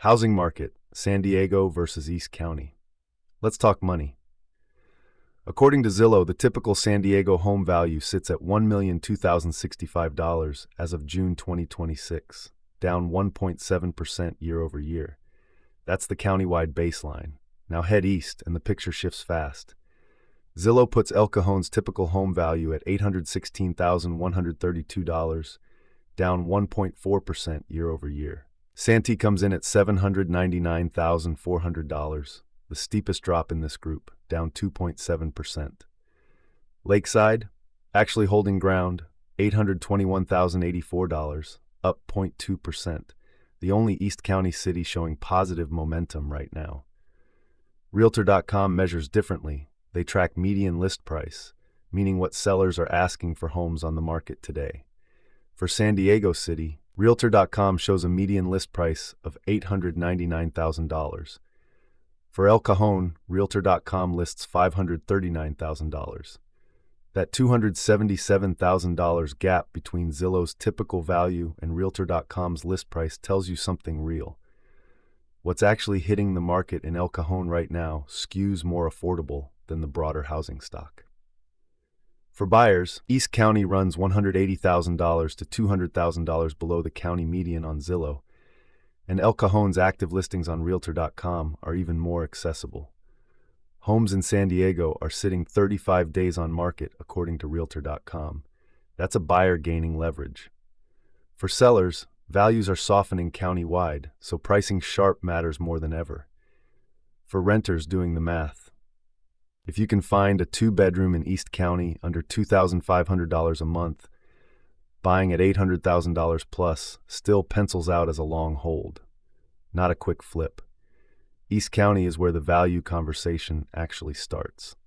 Housing market, San Diego versus East County. Let's talk money. According to Zillow, the typical San Diego home value sits at $1,002,065 as of June 2026, down 1.7% year over year. That's the countywide baseline. Now head east, and the picture shifts fast. Zillow puts El Cajon's typical home value at $816,132, down 1.4% year over year. Santee comes in at $799,400, the steepest drop in this group, down 2.7%. Lakeside, actually holding ground, $821,084, up 0.2%, the only East County city showing positive momentum right now. Realtor.com measures differently. They track median list price, meaning what sellers are asking for homes on the market today. For San Diego City, Realtor.com shows a median list price of $899,000. For El Cajon, Realtor.com lists $539,000. That $277,000 gap between Zillow's typical value and Realtor.com's list price tells you something real. What's actually hitting the market in El Cajon right now skews more affordable than the broader housing stock. For buyers, East County runs $180,000 to $200,000 below the county median on Zillow, and El Cajon's active listings on Realtor.com are even more accessible. Homes in San Diego are sitting 35 days on market, according to Realtor.com. That's a buyer gaining leverage. For sellers, values are softening county-wide, so pricing sharp matters more than ever. For renters doing the math, if you can find a two-bedroom in East County under $2,500 a month, buying at $800,000 plus still pencils out as a long hold, not a quick flip. East County is where the value conversation actually starts.